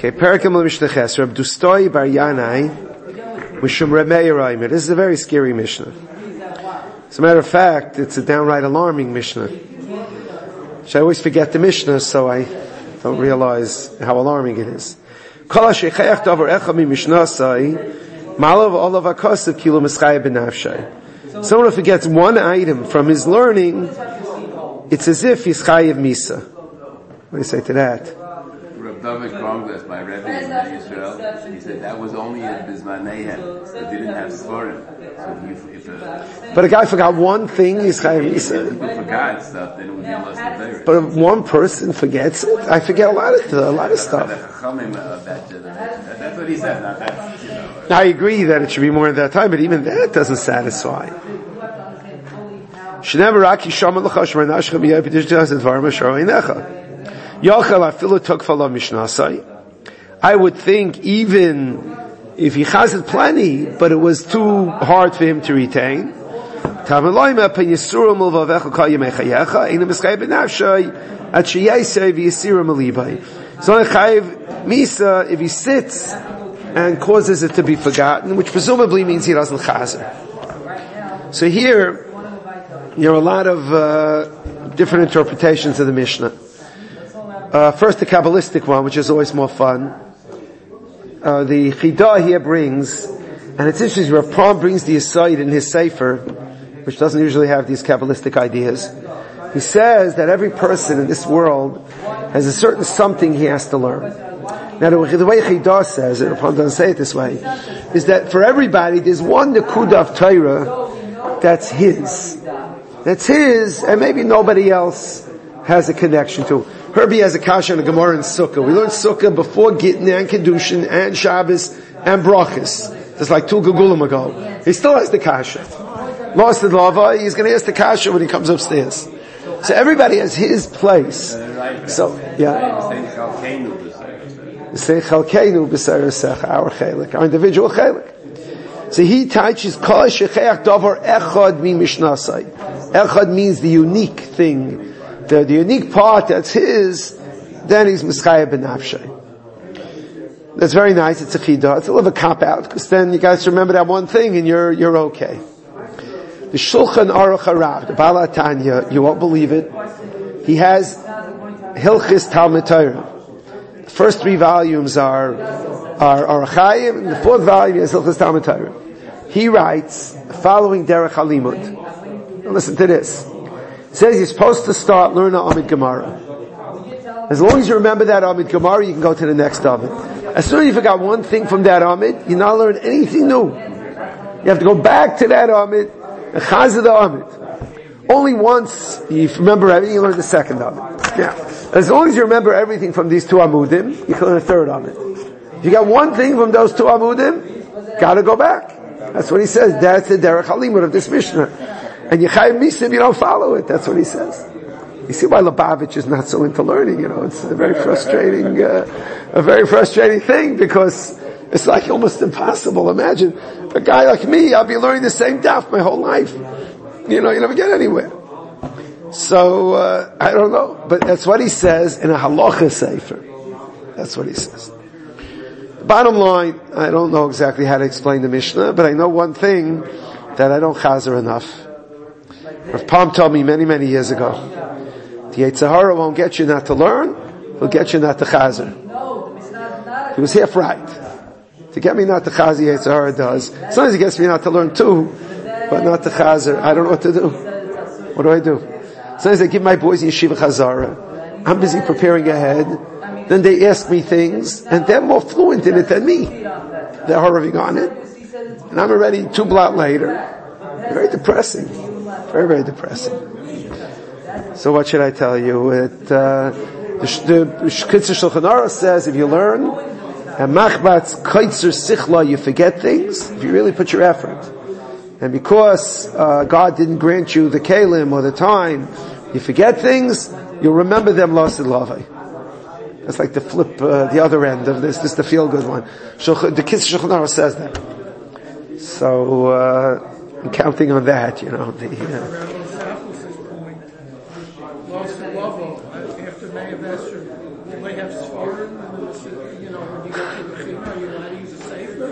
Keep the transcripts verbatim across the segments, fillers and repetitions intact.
Okay, Parakim Mishnah Ches, Reb Dustoi Bar Yanai, Mishum Reb Meir Aimer. This is a very scary Mishnah. As a matter of fact, it's a downright alarming Mishnah. I always forget the Mishnah, so I don't realize how alarming it is. Someone who forgets one item from his learning, it's as if he's chayiv misa. What do you say to that? Reb David Krongles, my Rebbe in Israel, he said that was only a Bismanei that didn't have Svarim. So if, if a, but a guy forgot one thing, he's chayiv misa. If people forgot stuff, then it would be less than there. But if one person forgets it, I forget a lot of a lot of stuff. That's what he said, not that. You know. I agree that it should be more at that time, but even that doesn't satisfy. I would think even if he has it plenty, but it was too hard for him to retain. It's only chayiv misa if he sits and causes it to be forgotten, which presumably means he doesn't chazer. So here, there are a lot of uh, different interpretations of the Mishnah. Uh, first, the Kabbalistic one, which is always more fun. Uh, the Chidah here brings, and it's interesting, Rav Pram brings the aside in his Sefer, which doesn't usually have these Kabbalistic ideas. He says that every person in this world has a certain something he has to learn. Now, the way Chidah says it, Rav Pram doesn't say it this way, is that for everybody, there's one Nekuda of Torah that's his. That's his, and maybe nobody else has a connection to. Herbie has a kasha and a Gemara in Sukkah. We learned Sukkah before Gittin and Kedushin and Shabbos and Brachas. That's like two Gegulim ago. He still has the kasha. Lost the lava, he's going to ask the kasha when he comes upstairs. So everybody has his place. So, yeah. Say Chalkeinu b'Seiresecha, our chelik, our individual chelik. So he teaches Kol shecheach davar echad mi mishnasai. Echad means the unique thing. The, the unique part that's his, then he's Mischaya B'nafshay. That's very nice, it's a chidah. It's a little bit of a cop-out, because then you guys remember that one thing and you're, you're okay. The Shulchan Aruch HaRav, the Baal HaTanya, you won't believe it, he has Hilchis Talmud Torah. The first three volumes are, are Aruch Chaim, and the fourth volume is Hilchis Talmud Torah. He writes the following Derech HaLimud. Now listen to this. It says you're supposed to start learning Amid Gemara. As long as you remember that Amid Gemara, you can go to the next Amid. As soon as you forgot one thing from that Amid, you're not learning anything new. You have to go back to that Amid, and Chazah the Amid. Only once you remember everything, you learn the second Amid. Now, as long as you remember everything from these two Amudim, you can learn the third Amid. If you got one thing from those two Amudim, gotta go back. That's what he says. That's the Derech HaLimud of this Mishnah. And you chayiv misa if you don't follow it. That's what he says. You see why Lubavitch is not so into learning, you know. It's a very frustrating, uh, a very frustrating thing, because it's like almost impossible. Imagine a guy like me, I'll be learning the same daf my whole life. You know, you never get anywhere. So, uh, I don't know. But that's what he says in a halacha sefer. That's what he says. Bottom line, I don't know exactly how to explain the Mishnah, but I know one thing, that I don't chazer enough. Rav Pam told me many, many years ago, the Yetzer Hara won't get you not to learn, he'll get you not to chazer. He was half right. To get me not to chazer, Yetzer Hara does. Sometimes he gets me not to learn too, but not to chazer. I don't know what to do. What do I do? Sometimes I give my boys yeshiva chazara. I'm busy preparing ahead. Then they ask me things, and they're more fluent in it than me. They're horrifying on it. And I'm already two blot later. Very depressing. Very, very depressing. So what should I tell you? It, uh, the, the Kitzur Shulchan Aruch says if you learn, and machbatz kaitzer sichla, you forget things, if you really put your effort. And because uh, God didn't grant you the kalim or the time, you forget things, you'll remember them lasid lavai. That's like the flip, uh, the other end of this. This is the feel-good one. The Kitzur Shulchan Aruch says that. So, uh, I'm counting on that, you know. The, uh, After May of Esther, will they have Sfarim? You know,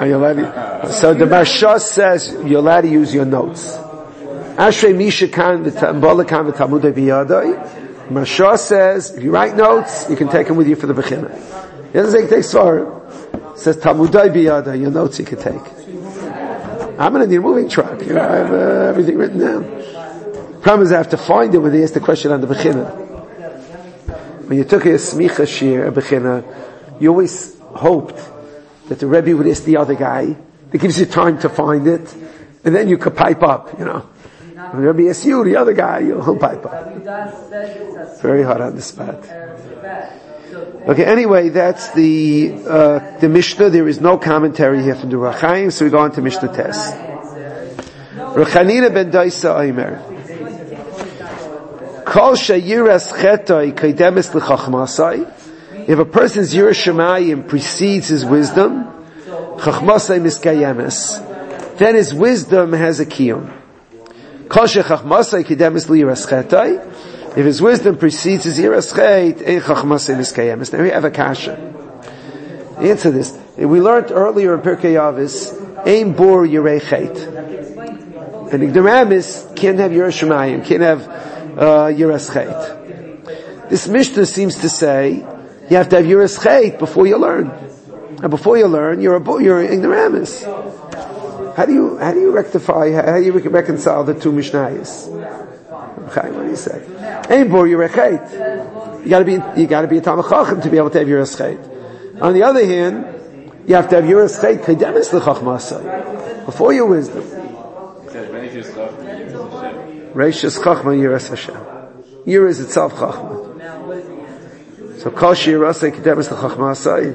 Are you allowed to, so the Marsha says you're allowed to use your notes. Ashrei Misha Kan V'Tambola Kan V'Talmudei B'Yadai. Marsha says if you write notes, you can take them with you for the Bechina. He doesn't say you can take Svarim. It says Talmudei B'Yadai, your notes you can take. I'm gonna need a moving truck. You know, I have uh, everything written down. Problem is I have to find it when they ask the question on the Bechina. When you took a Smicha Shir, a Bechina, you always hoped that the Rebbe would ask the other guy. It gives you time to find it, and then you could pipe up, you know. When the Rebbe asks you, the other guy, you'll pipe up. It's very hard on the spot. Okay, anyway, that's the, uh, the Mishnah. There is no commentary here from the Rachaim, so we go on to Mishnah Tes. Rechanina ben Daisa Aimer. Kol sheyiras chetoi kaidemis l'chachmasai. If a person's Yiras Shamayim precedes his wisdom, chachmasai miskayemes, then his wisdom has a kiyum. Kol shechachmasai kaidemis l'yiras chetoi. If his wisdom precedes his Yiras Chet, ein chachmasai miskayemes. Now we have a kasha. Answer this. We learned earlier in Pirkei Avos, ein bor yirei chet. And ignoramus can't have Yiras Shamayim, can't have uh, Yiras Chet. This Mishnah seems to say you have to have Yiras Chet before you learn, and before you learn, you're a you're an ignoramus. How do you how do you rectify? How do you reconcile the two Mishnayos? Okay, what do you say? Ein bor Yiras Chet. You got to be you got to be a Talmid Chacham to be able to have Yiras Chet. On the other hand, you have to have Yiras Chet kaidemis l'chachmasai before your wisdom. Reishis Chachma Yiras Hashem. Yiras itself Chachma. So Kol Shirasei Kedemis L'Chachmasai.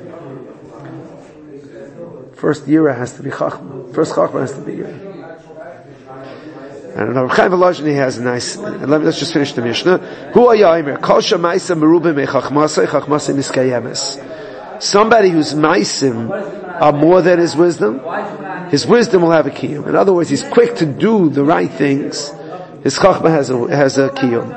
First Yira has to be Chachma. First Chachma has to be Yira. And Rav Chaim Volozhin has a nice. And let me, let's just finish the Mishnah. Hu Ayayimer Kol Shemaisa Merubim Mechachmasai Chachmasai Miskayemes. Somebody whose maisim are more than his wisdom, his wisdom will have a kiyum. In other words, he's quick to do the right things. His chachma has a has a kiyum.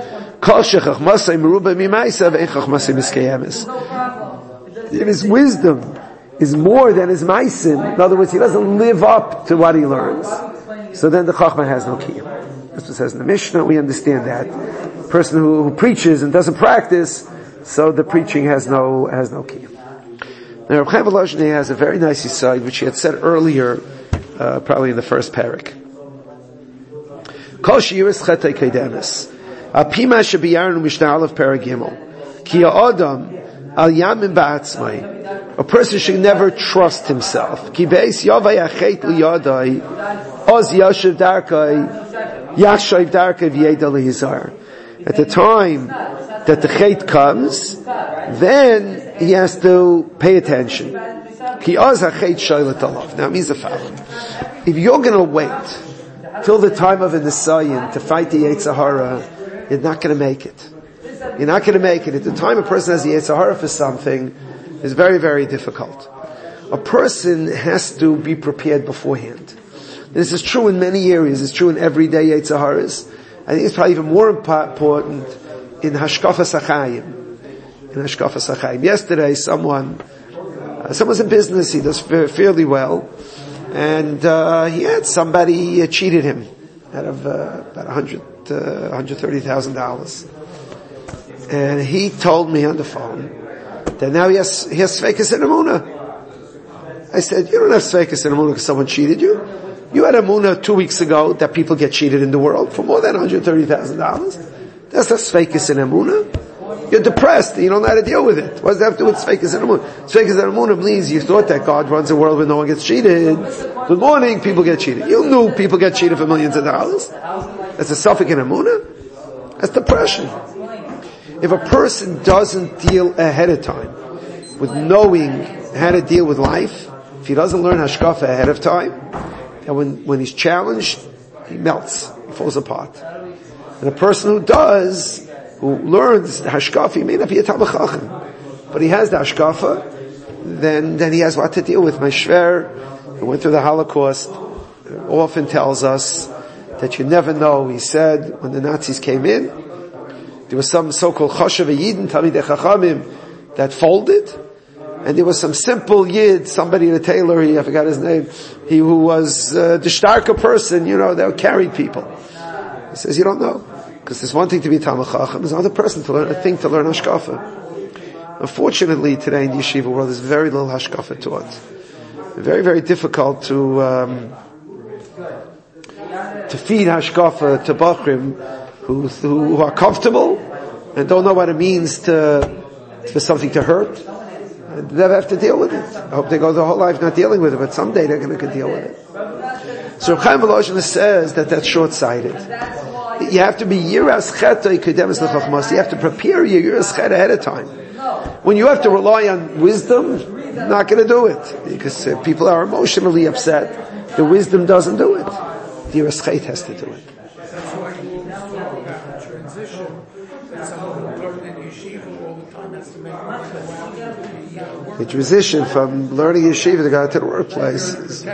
If his wisdom is more than his maisim, in other words, he doesn't live up to what he learns, so then the chachma has no kiyum. That's what it says in the Mishnah. We understand that. A person who, who preaches and doesn't practice, so the preaching has no has no kiyum. Now, Reb Chaim Volozhin has a very nice aside, which he had said earlier, uh, probably in the first parak. Kol sheyiras chetei kaidemis. Apima shebiyarnu Mishnah Aleph Perek Gimel. Ki ha'adam al yamin ba'atzmai. A person should never trust himself. Ki beis yavai achet liyadai. Oz yashiv darkai. Yashiv darkai v'yeda lehizar. At the time that the chet comes, then he has to pay attention. Ki oz ha'chet shaylet alav. Now it means the following. If you're going to wait till the time of a Nisayan to fight the Yetzer Hara, you're not going to make it. You're not going to make it. At the time a person has the Yetzer Hara for something, is very, very difficult. A person has to be prepared beforehand. This is true in many areas. It's true in everyday Yetzer Haras. I think it's probably even more important in Hashkafas HaChaim. In Hashkafas HaChaim. Yesterday, someone, uh, someone's in business, he does fairly well, and uh, he had somebody uh, cheated him out of uh, about a hundred, uh, one hundred thirty thousand dollars. And he told me on the phone that now he has, he has Sveikas and Emunah. I said, you don't have Sveikas and Emunah because someone cheated you. You had Emunah two weeks ago that people get cheated in the world for more than one hundred thirty thousand dollars. That's not Sveikas and Emunah. You're depressed. You don't know how to deal with it. What does that have to do with Sveikas and Emunah? Sveikas and Emunah means you thought that God runs a world where no one gets cheated. Good morning, people get cheated. You knew people get cheated for millions of dollars. That's a Suffolk and Emunah. That's depression. If a person doesn't deal ahead of time with knowing how to deal with life, if he doesn't learn Hashkafa ahead of time, and when, when he's challenged, he melts, he falls apart. And a person who does, who learns the Hashkafa, he may not be a Talmid Chacham, but he has the Hashkafa, then, then he has what to deal with. My Shver, who went through the Holocaust, often tells us that you never know. He said, when the Nazis came in, there was some so-called Choshev Yidin, Talmidei Chachamim, that folded, and there was some simple yid, somebody, a tailor, he, I forgot his name, he who was uh, the starker person, you know, that carried people. He says, you don't know. Because there's one thing to be Talmid Chacham, there's another person to learn, a thing to learn Hashkafa. Unfortunately, today in the yeshiva world, there's very little Hashkafa taught. Very, very difficult to, um, to feed Hashkafa to Bachrim who, who are comfortable and don't know what it means to, for something to hurt. And they never have to deal with it. I hope they go their whole life not dealing with it, but someday they're going to deal with it. So Reb Chaim Volozhin says that that's short-sighted. You have to be Yiras Chetay Kedemes L'Chachmas. You have to prepare your Yiras Chet ahead of time. When you have to rely on wisdom, you're not going to do it. Because uh, people are emotionally upset. The wisdom doesn't do it. The Yiras Chet has to do it. The transition from learning yeshiva to go to the workplace.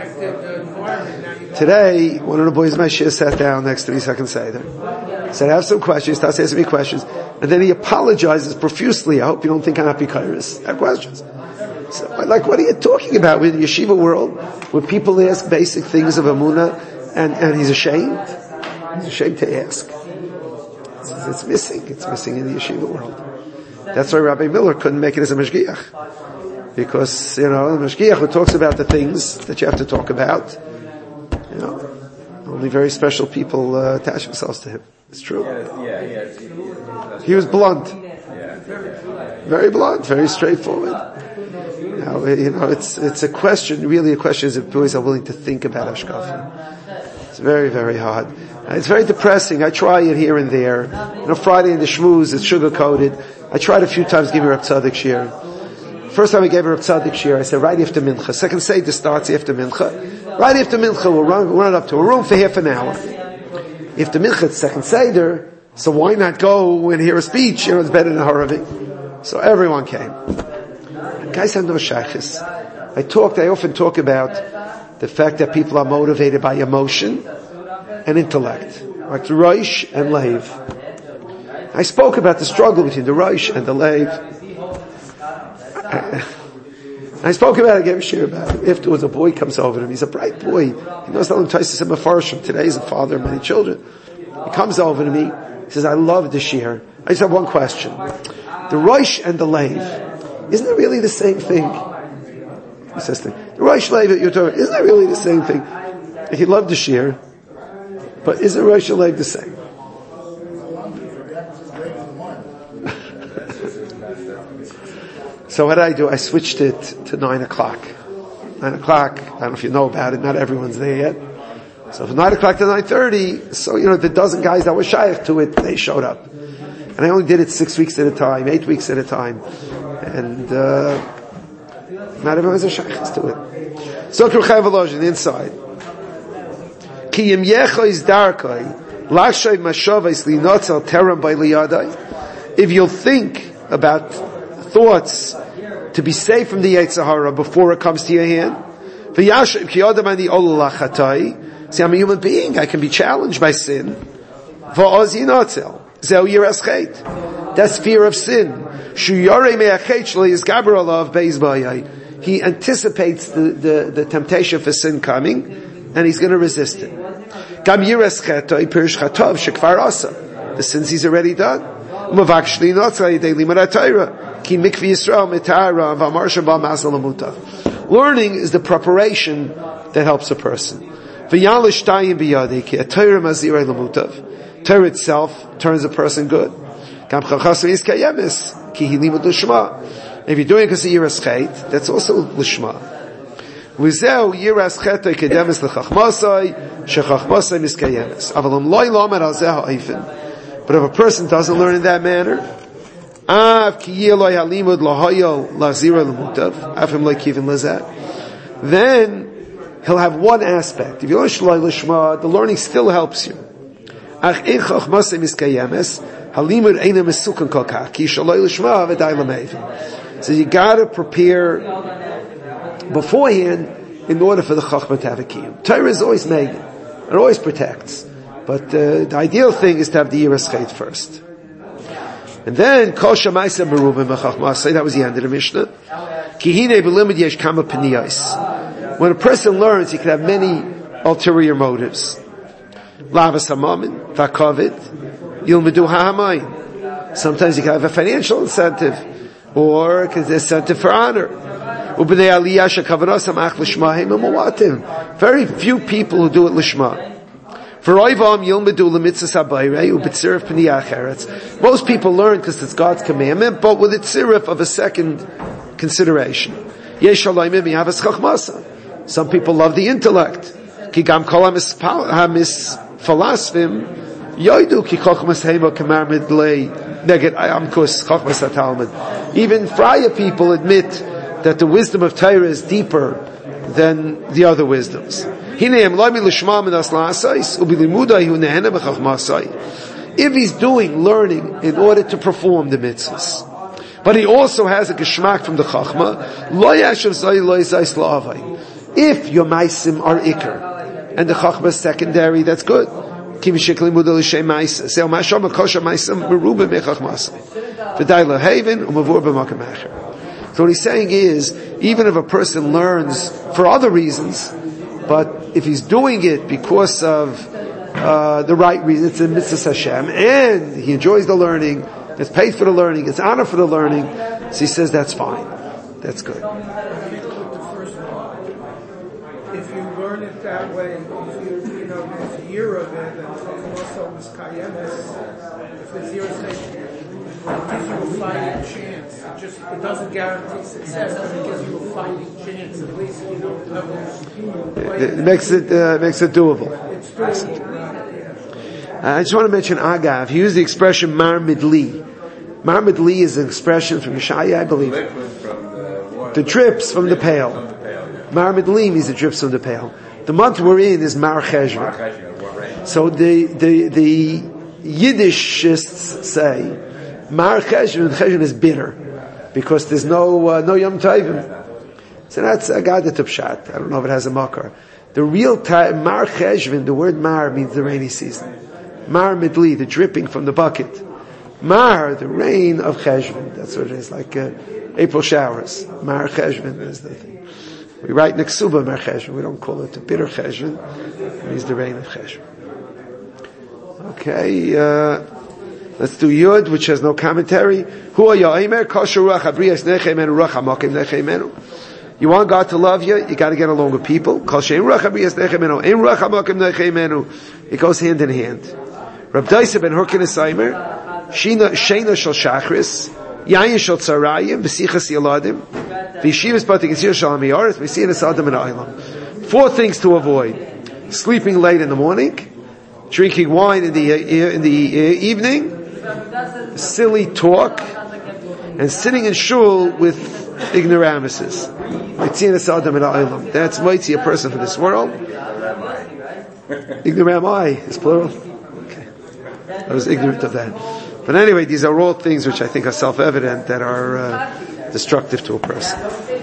Today, one of the boys in my shir sat down next to me, second Seder. Said, I have some questions, starts asking me questions, and then he apologizes profusely. I hope you don't think I'm happy kairos. I have questions. So I'm like, what are you talking about with the yeshiva world, where people ask basic things of Amunah, and, and he's ashamed? He's ashamed to ask. It's, it's missing. It's missing in the yeshiva world. That's why Rabbi Miller couldn't make it as a mashgiach. Because, you know, the mashgiach who talks about the things that you have to talk about, you know, only very special people uh, attach themselves to him. It's true. Yeah, yeah, yeah. He was blunt. Very blunt, very straightforward. Now, you know, it's, it's a question, really a question is if boys are willing to think about Hashkafa. It's very, very hard. It's very depressing. I try it here and there. You know, Friday in the shmooze, it's sugar-coated. I tried a few times giving Reb Tzaddik shir. First time I gave Reb Tzaddik shir, I said, right after Mincha. Second Seder starts after Mincha. Right after Mincha, we'll run, we'll run up to a room for half an hour. After Mincha, it's second Seder, so why not go and hear a speech? You know, it's better than Haravi. So everyone came. Guys have no shaykhis. I talked, I often talk about the fact that people are motivated by emotion and intellect, like the Rosh and Leiv. I spoke about the struggle between the Rosh and the Leiv. I, I spoke about it, I gave a share about it. Afterwards, a boy comes over to him. He's a bright boy. He knows that Taisus and Mefarshim. Today he's a father of many children. He comes over to me. He says, I love the shir. I just have one question. The Rosh and the Leiv, isn't it really the same thing? He says, the Rosh Leiv that you're talking, isn't it really the same thing? He loved the shir, but isn't Rosh and Leiv the same? So what did I do? I switched it to nine o'clock. Nine o'clock, I don't know if you know about it, not everyone's there yet. So from nine o'clock to nine thirty, so you know, the dozen guys that were shaykh to it, they showed up. And I only did it six weeks at a time, eight weeks at a time. And, uh, not everyone's a shaykh to it. So Reb Chaim Volozhin, the inside. Ki yim yechois darkoi, lashay mashavais linotzel teram by liyadai. If you'll think about thoughts to be safe from the Yetzer Hara before it comes to your hand. See, I'm a human being. I can be challenged by sin. That's fear of sin. He anticipates the, the, the temptation for sin coming, and he's going to resist it. The sins he's already done. Learning is the preparation that helps a person. Torah itself turns a person good. If you're doing it because of Yiras Chet, that's also Lishma. But if a person doesn't learn in that manner, then he'll have one aspect. If you learn Shloi Lishma, the learning still helps you. So you gotta prepare beforehand in order for the Chachma to have a kiyum. Torah is always made. It always protects. But uh, the ideal thing is to have the Yiras Chet first. And then, Kol Shamaisa Merubim Mechachmasai, that was the end of the Mishnah. Kihine B'limud Yesh Kama Peniyos. When a person learns, he can have many ulterior motives. Lavas Hamamin, Vakavid, Yilmedu Ha'amayin. Sometimes you can have a financial incentive, or an incentive for honor. Very few people who do it lishma. Most people learn because it's God's commandment, but with its sirif of a second consideration. Some people love the intellect. Even Fraya people admit that the wisdom of Torah is deeper than the other wisdoms. If he's doing learning in order to perform the mitzvahs, but he also has a geschmack from the chachma, if your maisim are ikar and the chachma is secondary, that's good. So what he's saying is, even if a person learns for other reasons, but if he's doing it because of uh, the right reason, it's a mitzvah Hashem, and he enjoys the learning, gets paid for the learning, gets honor for the learning, so he says that's fine, that's good. If you learn it that way, if you, you know, there's a year of it, and also was kayemes, if there's zero station, it gives you a fighting chance. It just, it doesn't guarantee success, but it gives you a fighting chance, at least, you know, levels. It makes it, uh, makes it doable. It's doable. I just want to mention Agav. He used the expression Mar Midli. Mar Midli is an expression from Yeshaya, I believe. The drips from the pail. Mar Midli means the drips from the pail. The month we're in is Mar Cheshvan. So the, the, the Yiddishists say, Mar Cheshvan, Cheshvan is bitter, because there's no, uh, no Yom Tovim. So that's a guy that's pshat. I don't know if it has a makar. The real time, Mar Cheshvan, the word Mar means the rainy season. Mar Midli, the dripping from the bucket. Mar, the rain of Cheshvan. That's what it is, like uh, April showers. Mar Cheshvan is the thing. We write Neksuba Mar Cheshvan. We don't call it the bitter Cheshvan. It means the rain of Cheshvan. Okay, uh, let's do Yud, which has no commentary. You want God to love you, you got to get along with people. It goes hand in hand. Rab Daisa ben Hurkinus Aimer, Sheina shel Shachris, Yayin shel Tzarayim, V'sichas Yaladim, V'yishivas Batik Yisir shel Amiyaris, V'sichas Adam and Aylam. Four things to avoid: sleeping late in the morning, drinking wine in the in the evening, silly talk, and sitting in shul with ignoramuses. V'tzinas Adam and Aylam. That's mighty a person for this world. Ignoramai is plural. I was ignorant of that. But anyway, these are all things which I think are self-evident that are uh, destructive to a person.